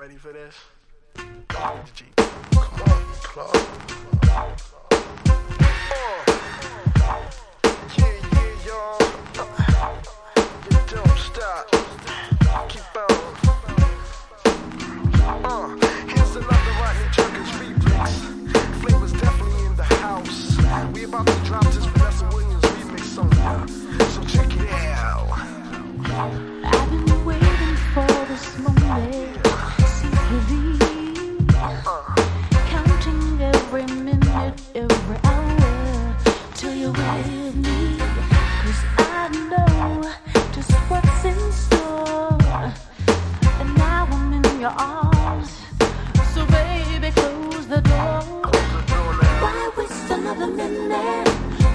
Ready for this? G. Come on, club. Yeah, y'all. You don't stop. Keep on. Here's another Rodney Jerkins remix. Flavor's definitely in the house. We about to drop this Vanessa Williams remix on ya. So check it out. I've been waiting for this moment. Counting every minute, every hour till you're with me. 'Cause I know just what's in store. And now I'm in your arms. So baby, close the door. Why waste another minute?